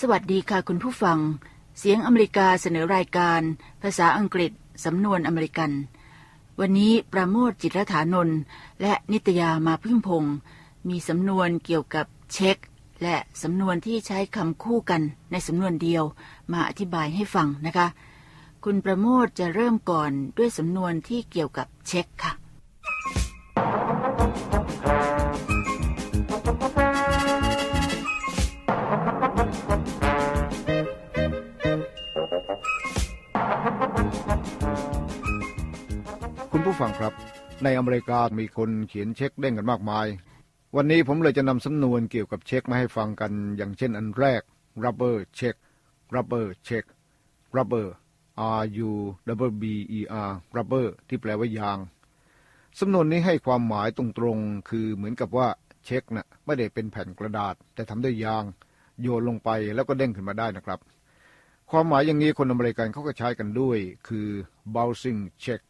วัสดีค่ะคุณผู้ฟังเสียงอเมริกาเสนอรายการภาษาอังกฤษสำนวนอเมริกันวันนี้ประโมทจิตรฐานนท์และนิตยามาพึ่งพงศ์มีสำนวนเกี่ยวกับเช็คและสำนวนที่ใช้คำคู่กันในสำนวนเดียวมาอธิบายให้ฟังนะคะคุณประโมทจะเริ่มก่อนด้วยสำนวนที่เกี่ยวกับเช็คค่ะคุณผู้ฟังครับในอเมริกามีคนเขียนเช็คเด้งกันมากมายวันนี้ผมเลยจะนำสำนวนเกี่ยวกับเช็คมาให้ฟังกันอย่างเช่นอันแรก rubber check rubber check rubber r u b e r rubber ที่แปลว่ายางสำนวนนี้ให้ความหมายตรงๆคือเหมือนกับว่าเช็คน่ะไม่ได้เป็นแผ่นกระดาษแต่ทำด้วยยางโยนลงไปแล้วก็เด้งขึ้นมาได้นะครับความหมายอย่างนี้คนอเมริกันเขาก็ใช้กันด้วยคือ bouncing check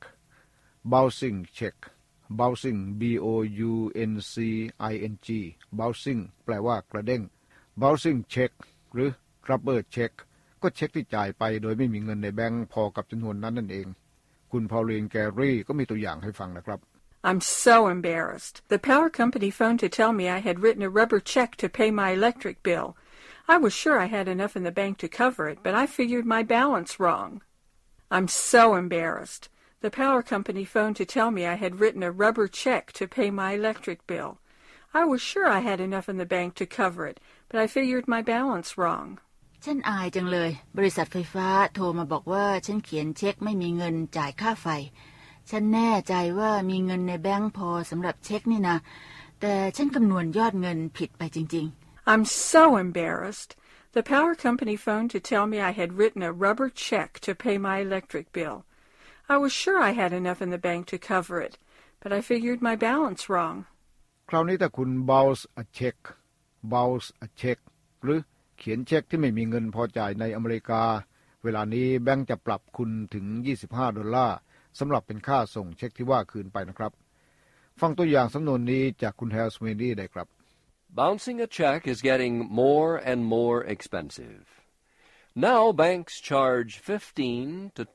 bouncing check bouncing b o u n c i n g bouncing แปลว่ากระเด้ง bouncing check หรือ rubber check ก็เช็คที่จ่ายไปโดยไม่มีเงินในแบงค์พอกับจำนวนนั้นนั่นเองคุณพอลลีนแกรี่ก็มีตัวอย่างให้ฟังนะครับ I'm so embarrassed. The power company phoned to tell me I had written a rubber check to pay my electric bill. I was sure I had enough in the bank to cover it, but I figured my balance wrong. I'm so embarrassed.The power company phoned to tell me I had written a rubber check to pay my electric bill. I was sure I had enough in the bank to cover it, but I figured my balance wrong. ฉันอายจังเลยบริษัทไฟฟ้าโทรมาบอกว่าฉันเขียนเช็คไม่มีเงินจ่ายค่าไฟฉันแน่ใจว่ามีเงินในแบงค์พอสำหรับเช็คนี่นะแต่ฉันคำนวณยอดเงินผิดไปจริงๆ I'm so embarrassed. The power company phoned to tell me I had written a rubber check to pay my electric bill.I was sure I had enough in the bank to cover it, but I figured my balance wrong. คราวนี้ถ้าคุณ bounce a check bounce a check หรือเขียนเช็คที่ไม่มีเงินพอจ่ายในอเมริกาเวลานี้แบงก์จะปรับคุณถึง$25สำหรับเป็นค่าส่งเช็คที่ว่าคืนไปนะครับฟังตัวอย่างสำนวนนี้จากคุณแฮลส์เมดี้ได้ครับ Bouncing a check is getting more and more expensive.Now banks charge $15 to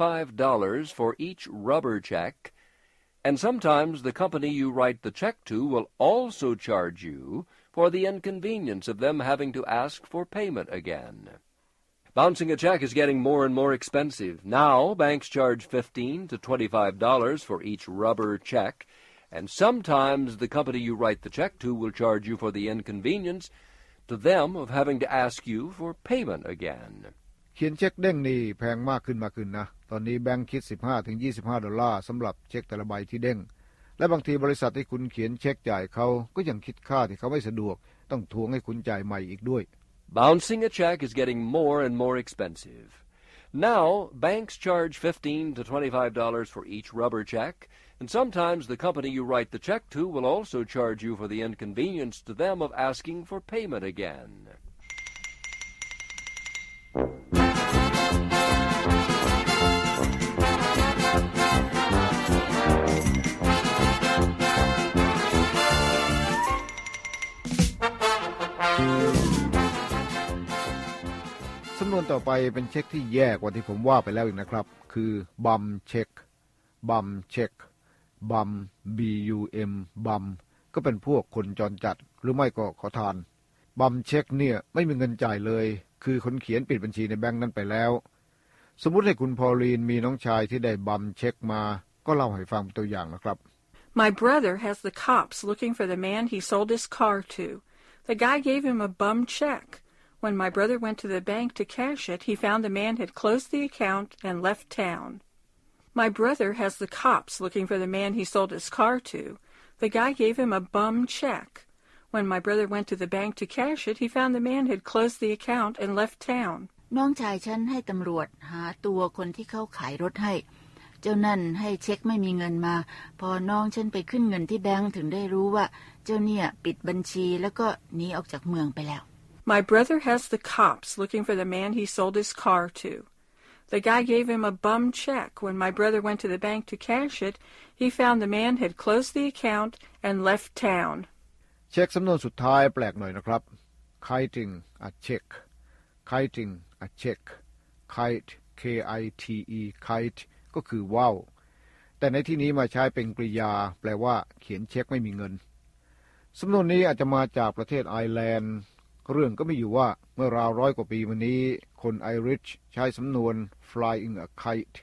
$25 for each rubber check, and sometimes the company you write the check to will also charge you for the inconvenience of them having to ask for payment again. Bouncing a check is getting more and more expensive. Now banks charge $15 to $25 for each rubber check, and sometimes the company you write the check to will charge you for the inconvenience to them of having to ask you for payment again. เขียนเช็คเด้งนี่แพงมากขึ้นนะตอนนี้แบงค์คิด$15ถึง$25สำหรับเช็คแต่ละใบที่เด้งและบางทีบริษัทที่คุณเขียนเช็คจ่ายเขาก็ยังคิดค่าที่เขาไม่สะดวกต้องทวงให้คุณจ่ายใหม่อีกด้วย Bouncing a check is getting more and more expensive. Now banks charge $15 to $25 for each rubber check.And sometimes the company you write the check to will also charge you for the inconvenience to them of asking for payment again. สำนวนต่อไปเป็นเช็คที่แย่กว่าที่ผมว่าไปแล้วอีกนะครับคือ bum check bum checkบัม B-U-M บัมก็เป็นพวกคนจรจัดหรือไม่ก็ขอทานบัมเช็คเนี่ยไม่มีเงินจ่ายเลยคือคนเขียนปิดบัญชีในแบงค์นั้นไปแล้วสมมุติให้คุณพอลลีนมีน้องชายที่ได้บัมเช็คมาก็เล่าให้ฟังตัวอย่างนะครับ My brother has the cops looking for the man he sold his car to. The guy gave him a bum check. When my brother went to the bank to cash it, he found the man had closed the account and left town.My brother has the cops looking for the man he sold his car to. The guy gave him a bum check. When my brother went to the bank to cash it, he found the man had closed the account and left town. น้องชายฉันให้ตำรวจหาตัวคนที่เขาขายรถให้เจ้านั่นให้เช็คไม่มีเงินมาพอน้องฉันไปขึ้นเงินที่แบงค์ถึงได้รู้ว่าเจ้าเนี่ยปิดบัญชีแล้วก็หนีออกจากเมืองไปแล้ว My brother has the cops looking for the man he sold his car to.The guy gave him a bum check. When my brother went to the bank to cash it, he found the man had closed the account and left town. เช็คสำนวนสุดท้ายแปลกหน่อยนะครับ kiting a check kiting a check kite K-I-T-E kite ก็คือว่าวแต่ในที่นี้มาใช้เป็นกริยาแปลว่าเขียนเช็คไม่มีเงินสำนวนนี้อาจจะมาจากประเทศไอร์แลนด์เรื่องก็มีอยู่ว่าเมื่อราว100 กว่าปีมานี้คนไอริชใช้สำนวน flying a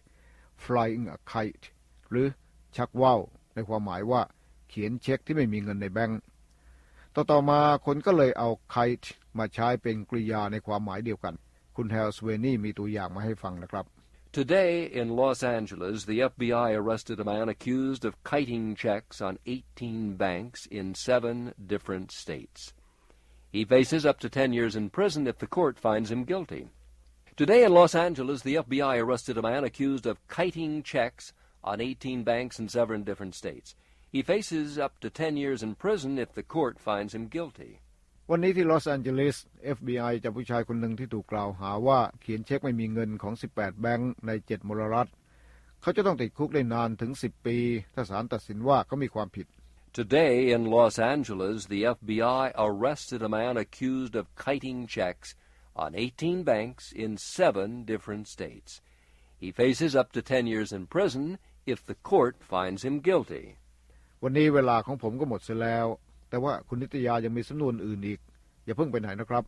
kite หรือชักว่าวในความหมายว่าเขียนเช็คที่ไม่มีเงินในแบงก์ต่อมาคนก็เลยเอา kite มาใช้เป็นกริยาในความหมายเดียวกันคุณแฮลสเวนี่มีตัวอย่างมาให้ฟังนะครับ Today in Los Angeles, the FBI arrested a man accused of kiting checks on 18 banks in 7 different states. He faces up to 10 years in prison if the court finds him guilty. Today in Los Angeles, the FBI arrested a man accused of kiting checks on 18 banks in 7 different states. He faces up to 10 years in prison if the court finds him guilty. วันนี้ที่ลอสแอนเจลิส FBI จับผู้ชายคนหนึ่งที่ถูกกล่าวหาว่าเขียนเช็คไม่มีเงินของ18แบงค์ใน7มลรัฐเขาจะต้องติดคุกได้นานถึง10ปีถ้าศาลตัดสินว่าเขามีความผิด Today in Los Angeles, the FBI arrested a man accused of kiting checks on 18 banks in 7 different states. He faces up to 10 years in prison if the court finds him guilty. วันนี้เวลาของผมก็หมดเสียแล้วแต่ว่าคุณนิตยายังมีสำนวนอื่นอีกอย่าเพิ่งไปไหนนะครับ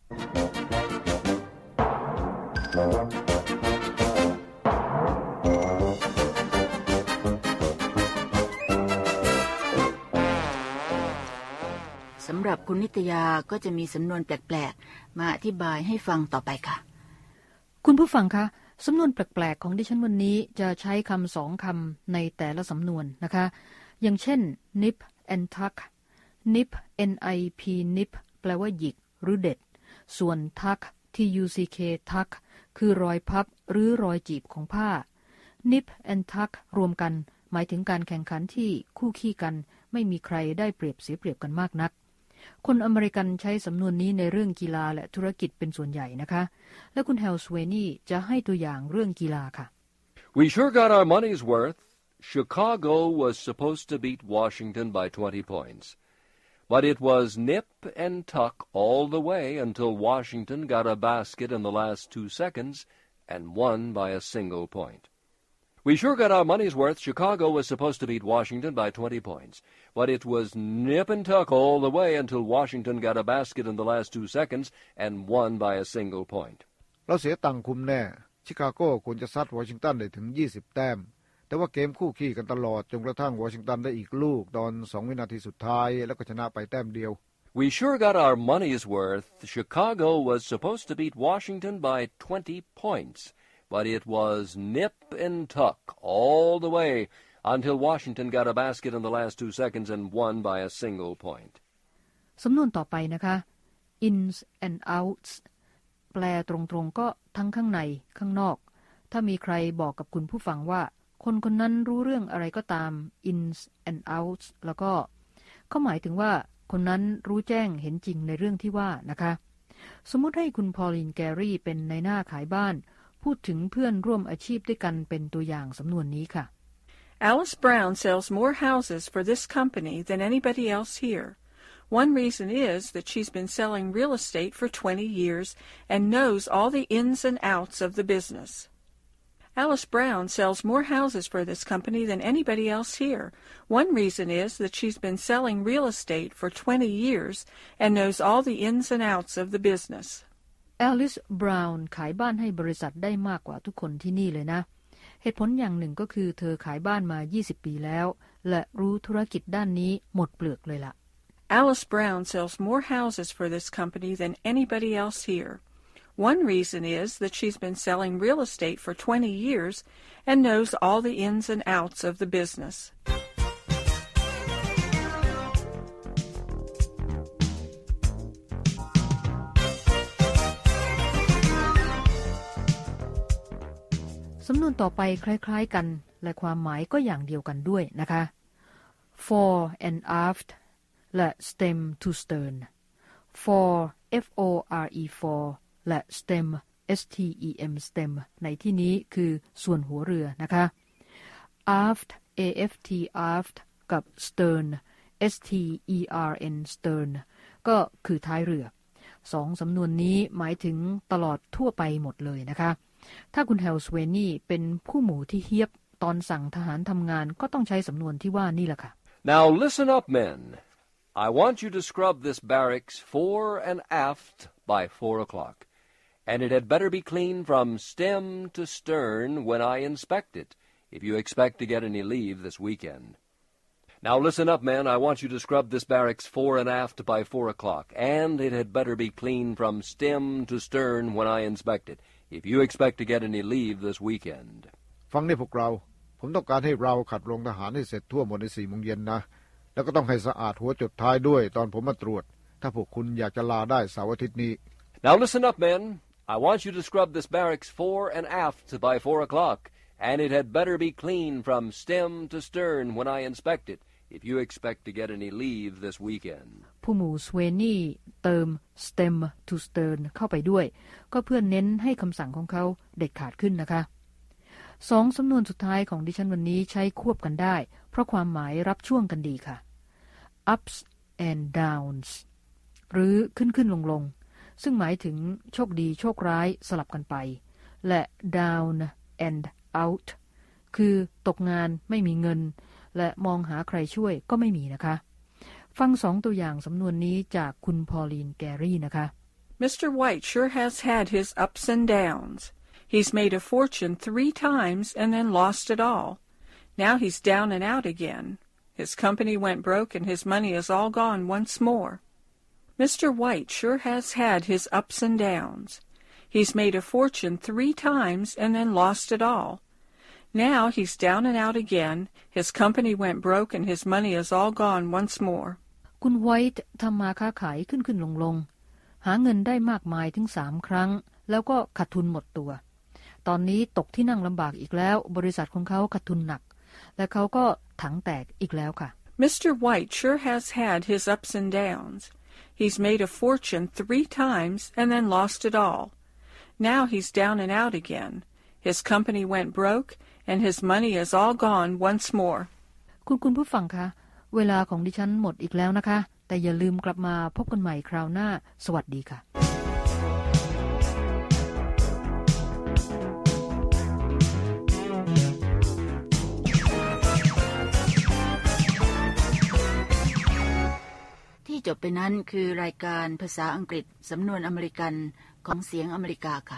สำหรับคุณนิตยาก็จะมีสำนวนแปลกๆมาอธิบายให้ฟังต่อไปค่ะคุณผู้ฟังคะสำนวนแปลกๆของดิฉันวันนี้จะใช้คำ2 คำในแต่ละสำนวนนะคะอย่างเช่น nip and tuck nip nip nip แปลว่าหยิกหรือเด็ดส่วน tuck tuck tuck คือรอยพับหรือรอยจีบของผ้า nip and tuck รวมกันหมายถึงการแข่งขันที่คู่ขี้กันไม่มีใครได้เปรียบเสียเปรียบกันมากนักคนอเมริกันใช้สำนวนนี้ในเรื่องกีฬาและธุรกิจเป็นส่วนใหญ่นะคะและคุณแฮลสเวนี่จะให้ตัวอย่างเรื่องกีฬาค่ะ We sure got our money's worth. Chicago was supposed to beat Washington by 20 points. But it was nip and tuck all the way until Washington got a basket in the last 2 seconds and won by a single point. We sure got our money's worth. Chicago was supposed to beat Washington by 20 points. But it was nip and tuck all the way until Washington got a basket in the last 2 seconds and won by a single point. เราเสียตังค์คุ้มแน่ชิคาโกควรจะซัดวอชิงตันได้ถึง20แต้มแต่ว่าเกมคู่ขี้กันตลอดจนกระทั่งวอชิงตันได้อีกลูกตอน2วินาทีสุดท้ายแล้วก็ชนะไปแต้มเดียว We sure got our money's worth. Chicago was supposed to beat Washington by 20 points, but it was nip and tuck all the way until Washington got a basket in the last 2 seconds and won by a single point. สำนวนต่อไปนะคะ ins and outs แปลตรงๆก็ทั้งข้างในข้างนอกถ้ามีใครบอกกับคุณผู้ฟังว่าคนคนนั้นรู้เรื่องอะไรก็ตาม ins and outs แล้วก็เขาหมายถึงว่าคนนั้นรู้แจ้งเห็นจริงในเรื่องที่ว่านะคะสมมุติให้คุณพอลินแกรี่เป็นนายหน้าขายบ้านพูดถึงเพื่อนร่วมอาชีพด้วยกันเป็นตัวอย่างสำนวนนี้ค่ะ Alice Brown sells more houses for this company than anybody else here. One reason is that she's been selling real estate for 20 years and knows all the ins and outs of the business. Alice Brown sells more houses for this company than anybody else here. One reason is that she's been selling real estate for 20 years and knows all the ins and outs of the business. Alice Brown ขายบ้านให้บริษัทได้มากกว่าทุกคนที่นี่เลยนะเหตุผลอย่างหนึ่งก็คือเธอขายบ้านมา20ปีแล้วและรู้ธุรกิจด้านนี้หมดเปลือกเลยล่ะ Alice Brown sells more houses for this company than anybody else here. One reason is that she's been selling real estate for 20 years and knows all the ins and outs of the business. สำนวนต่อไปคล้ายๆกันและความหมายก็อย่างเดียวกันด้วยนะคะ fore and aft และ stem to stern fore f-o-r-e fore และ stem s-t-e-m stem ในที่นี้คือส่วนหัวเรือนะคะ aft a-f-t aft กับ stern s-t-e-r-n stern ก็คือท้ายเรือสองสำนวนนี้หมายถึงตลอดทั่วไปหมดเลยนะคะถ้าคุณแฮลสเวนี่เป็นผู้หมู่ที่เฮี้ยบตอนสั่งทหารทำงานก็ต้องใช้สำนวนที่ว่านี่แหละค่ะ Now listen up, men. I want you to scrub this barracks fore and aft by 4 o'clock, and it had better be clean from stem to stern when I inspect it, if you expect to get any leave this weekend. Now listen up, men. I want you to scrub this barracks fore and aft by 4 o'clock, and it had better be clean from stem to stern when I inspect it, if you expect to get any leave this weekend. ฟังนี่พวกเราผมต้องการให้เราขัดโรงทหารให้เสร็จทั่วหมดใน 4 โมงเย็นนะแล้วก็ต้องให้สะอาดหัวจดท้ายด้วยตอนผมมาตรวจถ้าพวกคุณอยากจะลาได้เสาร์อาทิตย์นี้ Now listen up, men. I want you to scrub this barracks fore and aft by 4 o'clock, and it had better be clean from stem to stern when I inspect it, if you expect to get any leave this weekend. ผู้หมู่สเวนี่เติม stem to stern เข้าไปด้วยก็เพื่อเน้นให้คำสั่งของเขาเด็ดขาดขึ้นนะคะสองสำนวนสุดท้ายของดิฉันวันนี้ใช้ควบกันได้เพราะความหมายรับช่วงกันดีค่ะ ups and downs หรือขึ้นลงซึ่งหมายถึงโชคดีโชคร้ายสลับกันไปและ down and out คือตกงานไม่มีเงินและมองหาใครช่วยก็ไม่มีนะคะฟัง2ตัวอย่างสำนวนนี้จากคุณพอลีนแกรี่นะคะ Mr. White sure has had his ups and downs. He's made a fortune 3 times and then lost it all. Now he's down and out again. His company went broke and his money is all gone once more. Mr. White sure has had his ups and downs. He's made a fortune 3 times and then lost it all. Now he's down and out again. His company went broke and his money is all gone once more. คุณไวท์ทำมาค้าขายขึ้นลงหาเงินได้มากมายถึง3 ครั้งแล้วก็ขาดทุนหมดตัวตอนนี้ตกที่นั่งลำบากอีกแล้วบริษัทของเขาขาดทุนหนักและเขาก็ถังแตกอีกแล้วค่ะ Mr. White sure has had his ups and downs. He's made a fortune 3 times and then lost it all. Now he's down and out again. His company went broke and his money is all gone once more. คุณผู้ฟังคะเวลาของดิฉันหมดอีกแล้วนะคะแต่อย่าลืมกลับมาพบกันใหม่คราวหน้าสวัสดีค่ะที่จบไปนั้นคือรายการภาษาอังกฤษสำนวนอเมริกันของเสียงอเมริกาค่ะ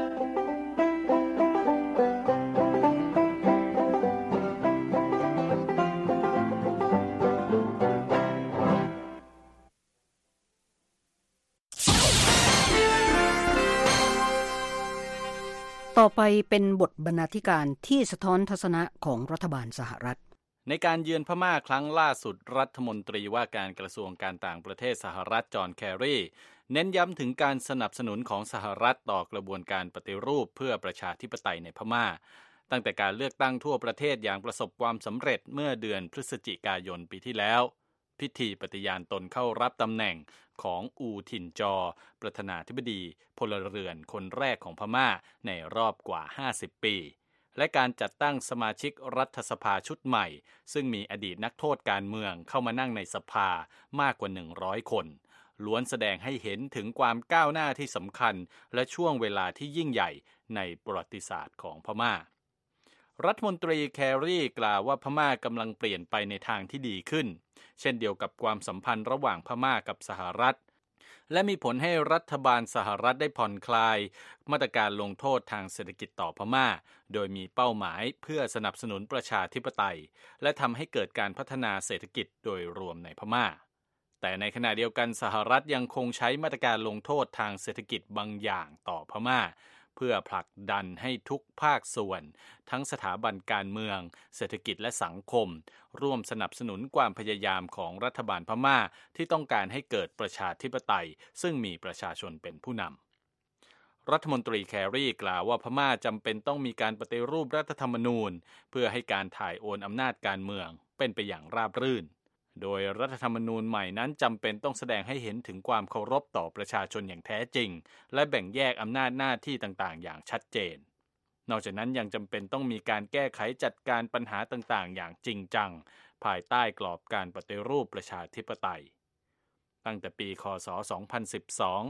ต่อไปเป็นบทบรรณาธิการที่สะท้อนทัศนะของรัฐบาลสหรัฐในการเยือนพม่าครั้งล่าสุดรัฐมนตรีว่าการกระทรวงการต่างประเทศสหรัฐจอห์นแครีเน้นย้ำถึงการสนับสนุนของสหรัฐต่อกระบวนการปฏิรูปเพื่อประชาธิปไตยในพม่าตั้งแต่การเลือกตั้งทั่วประเทศอย่างประสบความสำเร็จเมื่อเดือนพฤศจิกายนปีที่แล้วพิธีปฏิญาณตนเข้ารับตำแหน่งของอูทินจอประธานาธิบดีพลเรือนคนแรกของพม่าในรอบกว่า50 ปีและการจัดตั้งสมาชิกรัฐสภาชุดใหม่ซึ่งมีอดีตนักโทษการเมืองเข้ามานั่งในสภามากกว่า100 คนล้วนแสดงให้เห็นถึงความก้าวหน้าที่สำคัญและช่วงเวลาที่ยิ่งใหญ่ในประวัติศาสตร์ของพม่ารัฐมนตรีแครีกล่าวว่าพม่ากำลังเปลี่ยนไปในทางที่ดีขึ้นเช่นเดียวกับความสัมพันธ์ระหว่างพม่ากับสหรัฐและมีผลให้รัฐบาลสหรัฐได้ผ่อนคลายมาตรการลงโทษทางเศรษฐกิจต่อพม่าโดยมีเป้าหมายเพื่อสนับสนุนประชาธิปไตยและทำให้เกิดการพัฒนาเศรษฐกิจโดยรวมในพม่าแต่ในขณะเดียวกันสหรัฐยังคงใช้มาตรการลงโทษทางเศรษฐกิจบางอย่างต่อพม่าเพื่อผลักดันให้ทุกภาคส่วนทั้งสถาบันการเมืองเศรษฐกิจและสังคมร่วมสนับสนุนความพยายามของรัฐบาลพม่าที่ต้องการให้เกิดประชาธิปไตยซึ่งมีประชาชนเป็นผู้นำรัฐมนตรีแครีกล่าวว่าพม่าจำเป็นต้องมีการปฏิรูปรัฐธรรมนูญเพื่อให้การถ่ายโอนอำนาจการเมืองเป็นไปอย่างราบรื่นโดยรัฐธรรมนูญใหม่นั้นจำเป็นต้องแสดงให้เห็นถึงความเคารพต่อประชาชนอย่างแท้จริงและแบ่งแยกอำนาจหน้าที่ต่างๆอย่างชัดเจนนอกจากนั้นยังจำเป็นต้องมีการแก้ไขจัดการปัญหาต่างๆอย่างจริงจังภายใต้กรอบการปฏิรูปประชาธิปไตยตั้งแต่ปีค.ศ. 2012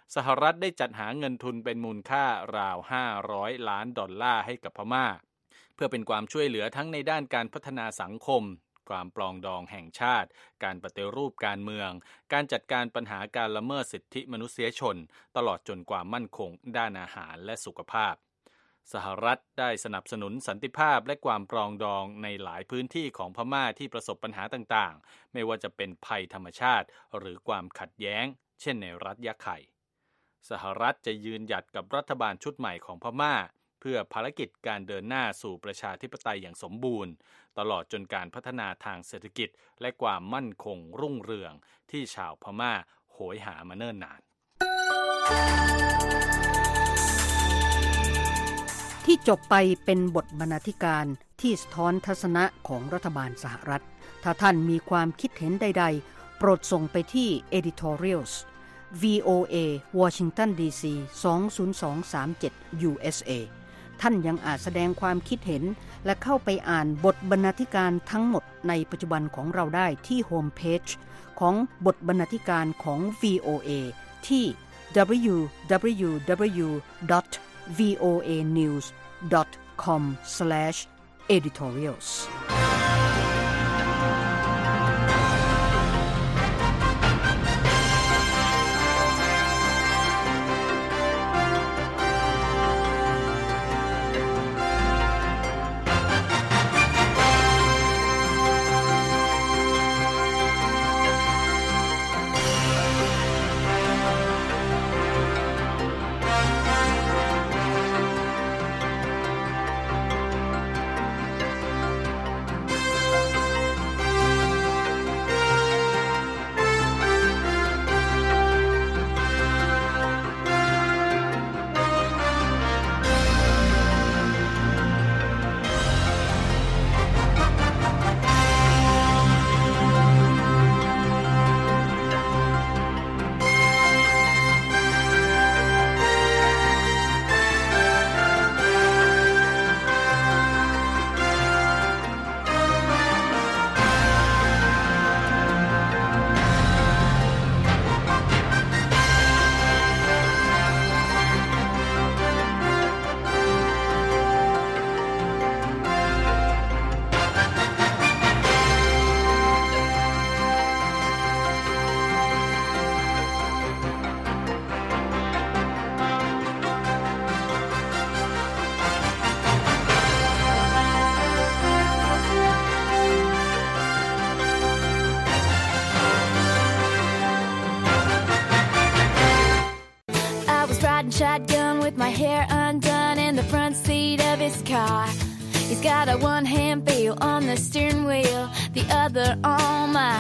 สหรัฐได้จัดหาเงินทุนเป็นมูลค่าราว$500 ล้านให้กับพม่าเพื่อเป็นความช่วยเหลือทั้งในด้านการพัฒนาสังคมความปรองดองแห่งชาติการปฏิรูปการเมืองการจัดการปัญหาการละเมิดสิทธิมนุษยชนตลอดจนความมั่นคงด้านอาหารและสุขภาพสหรัฐได้สนับสนุนสันติภาพและความปรองดองในหลายพื้นที่ของพม่าที่ประสบปัญหาต่างๆไม่ว่าจะเป็นภัยธรรมชาติหรือความขัดแย้งเช่นในรัฐยะไข่สหรัฐจะยืนหยัดกับรัฐบาลชุดใหม่ของพม่าเพื่อภารกิจการเดินหน้าสู่ประชาธิปไตยอย่างสมบูรณ์ตลอดจนการพัฒนาทางเศรษฐกิจและความมั่นคงรุ่งเรืองที่ชาวพม่าโหยหามาเนิ่นนานที่จบไปเป็นบทบรรณาธิการที่สะท้อนทัศนะของรัฐบาลสหรัฐถ้าท่านมีความคิดเห็นใดๆโปรดส่งไปที่ editorials VOA Washington DC 20237 USA ท่านยังอาจแสดงความคิดเห็นและเข้าไปอ่านบทบรรณาธิการทั้งหมดในปัจจุบันของเราได้ที่โฮมเพจของบทบรรณาธิการของ VOA ที่ www.voanews.com/editorials Shotgun with my hair undone in the front seat of his car. He's got a one-hand feel on the steering wheel, the other on my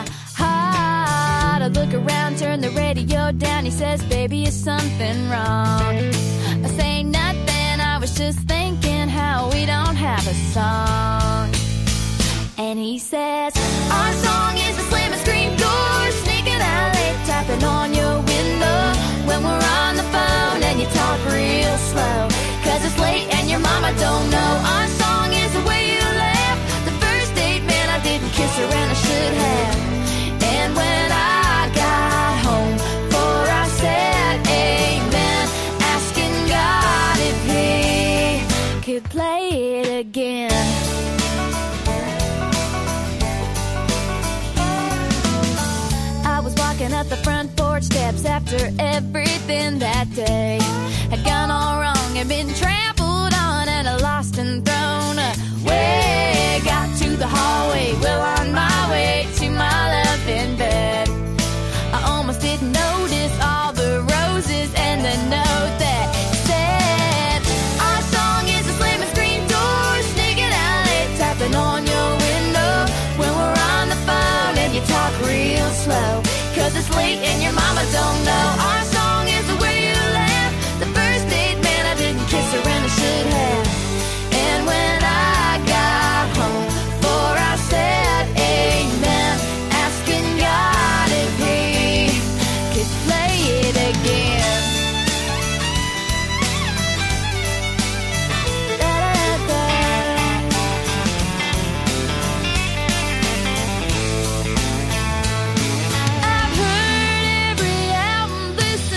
heart. I look around, turn the radio down. He says, baby, is something wrong? I say nothing, I was just thinking how we don't have a song. And he says, our song is a slam and scream door, sneaking out late, tapping on your window when we're on the phone and you talk real slow, 'cause it's late and your mama don't know. Our song is the way you laugh, the first date, man, I didn't kiss her and I should have. And when I got home for our sad amen, asking God if he could play it again. I was walking up the front porch steps after everything that day had gone all wrong and been trampled on and lost and thrown away. Got to the hallway, well on my way to my love in bed. I almost didn't notice all the roses and the note that said, our song is a slam and screen door, sneaking out late, tapping on your window when we're on the phone and you talk real slow, 'cause it's late and your mama don't know. Our song is the way you laugh, the first date, man, I didn't kiss her and I should have. And when I got home for our sad amen, asking God if he could play it again. I've heard every album this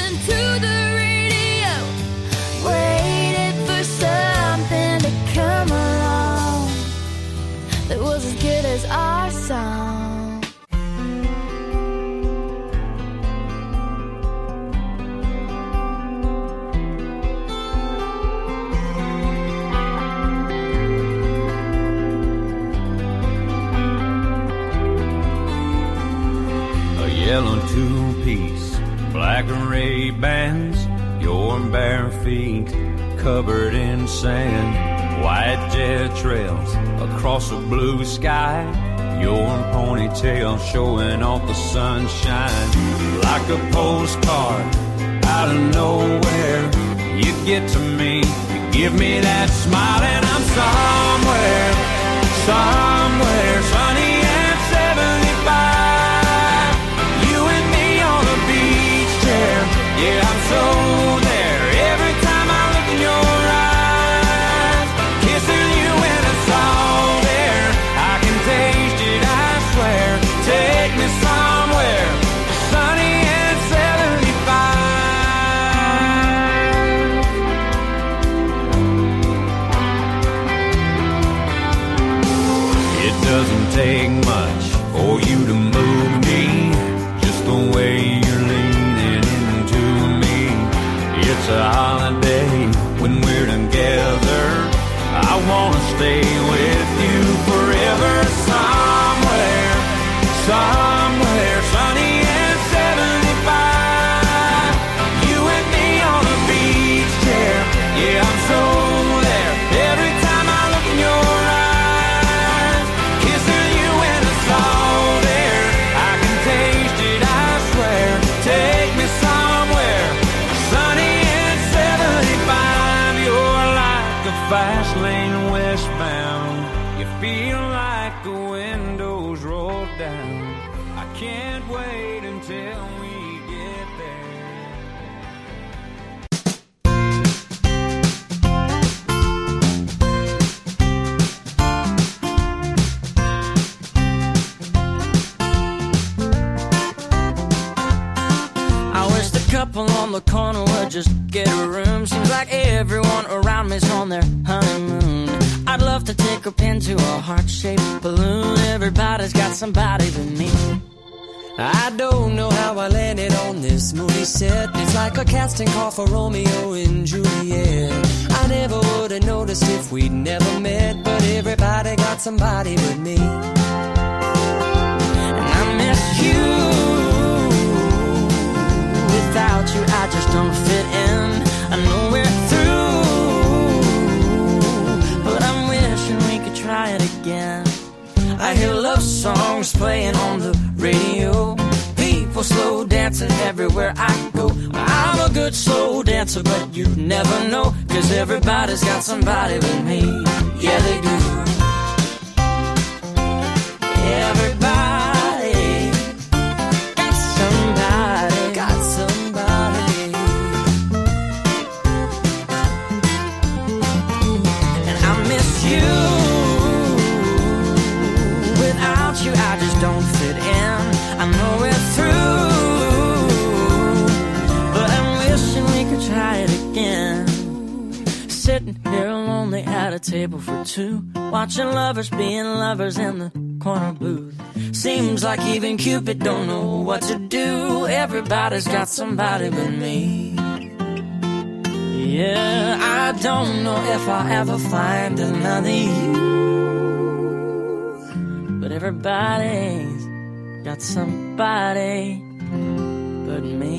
goes as good as our song. Yellow two-piece, black and red bands, your bare feet covered in sand, white jet trails across a blue sky, your ponytail showing off the sunshine. Like a postcard out of nowhere, you get to me, you give me that smile, and I'm somewhere sunny at 75. Yeah, I'm so there every time I look in your eyes. Kissing you when it's all there. I can taste it, I swear. Take me somewhere sunny and 75. It doesn't take much for you to move me, just the way you're leaning into me. It's a holiday when we're together. I wanna stay with you forever. Somewhere sunny and 75. You and me on a beach chair. Yeah, I'm so there every time I look in your eyes. Kissing you when it's all there. I can taste it, I swear. Take me somewhere sunny and 75. You're like a fast lane westbound. You feel like the windows roll down. I can't wait until we get there. I wish the couple on the corner would just get a room. Seems like everyone around me's on their honeymoon. I'd love to take a pin to a heart-shaped balloon. Everybody's got somebody but me. I don't know how I landed on this movie set. It's like a casting call for Romeo and Juliet. I never would have noticed if we'd never met, but everybody got somebody but me. And I miss you. Without you, I just don't fit in. I know we're through, but I'm wishing we could try it again. I hear love songs playing on the radio. People slow dancing everywhere I go. I'm a good slow dancer, but you never know, 'cause everybody's got somebody but me. Yeah, they do. Everybody got somebody. And I miss you. Without you, I just don't fit in. I know we're through, but I'm wishing we could try it again. Sitting here lonely at a table for two, watching lovers being lovers in the corner booth. Seems like even Cupid don't know what to do. Everybody's got somebody but me. Yeah, I don't know if I'll ever find another you, but everybody's got somebody but me.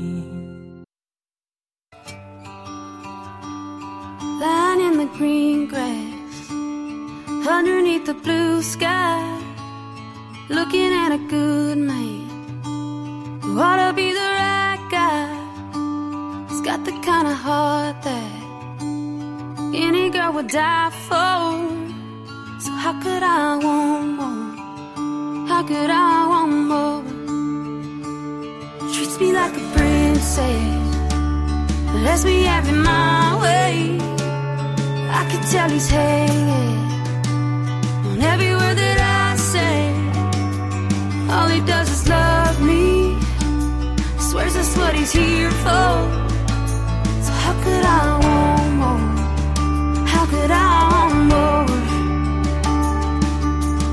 Lying in the green grass, underneath the blue sky, looking at a good man who ought to be the right guy. He's got the kind of heart that any girl would die for. So how could I want more? How could I want more? Treats me like a princess, lets me have it my way. I can tell he's hanging on every word that I say. All he does is love me, swears that's what he's here for. So how could I want more? How could I want more?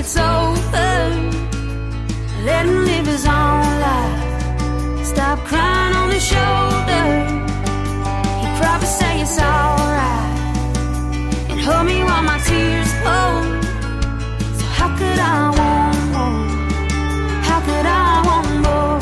it's over. Let him live his own life. Stop crying on his shoulder. He'd probably say it's alright and hold me while my tears flow. So how could I want more? How could I want more?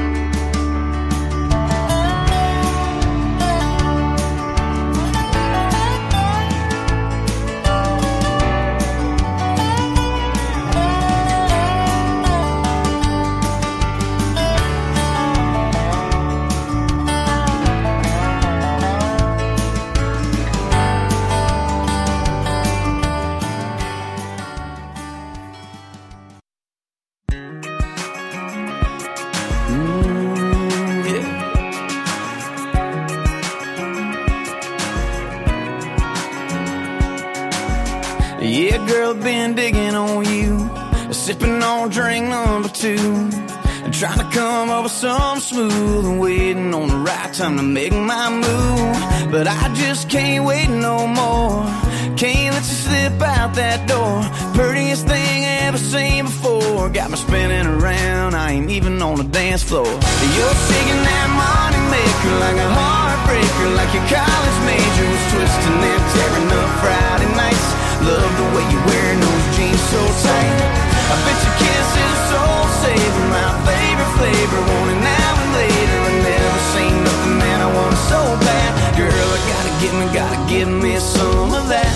Yeah, girl, been digging on you, sipping on drink number 2, trying to come over some smooth and waiting on the right time to make my move. But I just can't wait no more. Can't let you slip out that door. Prettiest thing I ever seen before. Got me spinning around, I ain't even on the dance floor. You're shaking that money maker like a heartbreaker, like your college major was twisting and tearing up Friday nights. Love the way you're wearing those jeans so tight. I bet your kiss is soul saver, my favorite flavor. Want it now and later. I never seen nothing that I want so bad. Girl, I gotta give me some of that.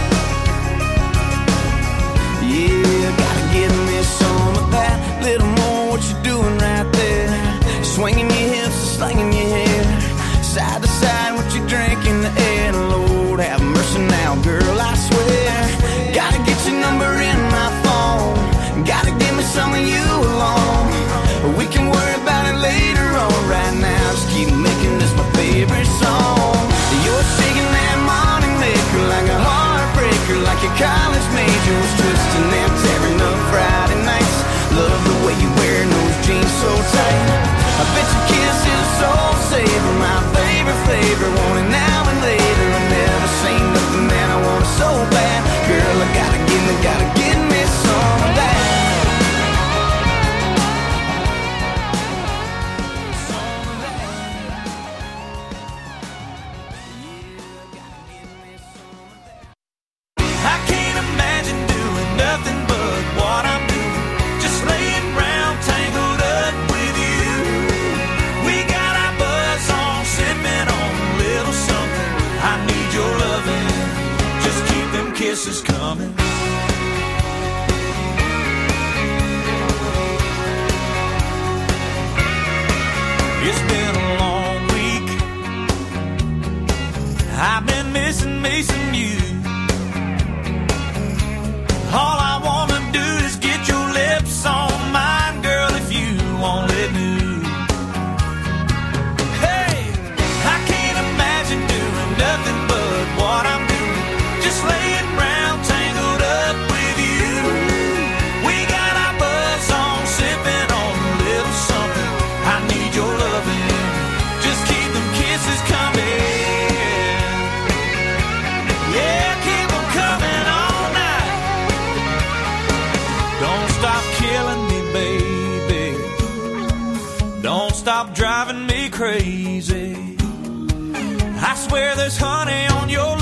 Yeah, gotta give me some of that. Little more what you doing right there. Swinging your hips and slinging your hair. Side to side, what you drink in the air. Lord, have mercy now, girl, I swear. Gotta get your number in my phone. Gotta give me some of you alone. We can worry about it later on. Right now, just keep making this my favorite song. You're shaking that money maker like a heartbreaker, like your college major was twisting and tearing up Friday nights. Love the way you're wearing those jeans so tight. I bet your kiss is soul saver, my favorite flavor. Want it now and later. I never seen nothing that I want so bad. Girl, I gotta give me some of that. I can't imagine doing nothing but what I'm doing. Just laying around tangled up with you. We got our buzz on, sipping on a little something. I need your loving. Just keep them kisses coming. It's been a long week. I've been missing you. All I wanna do is get your lips on mine, girl, if you won't let me. Hey, I can't imagine doing nothing but what I'm doing. Just laying around tangled up with you. We got our buzz on, sipping on a little something. I need your loving. Just keep them kisses coming. Yeah, keep them coming all night. Don't stop killing me, baby. Don't stop driving me crazy. I swear there's honey on your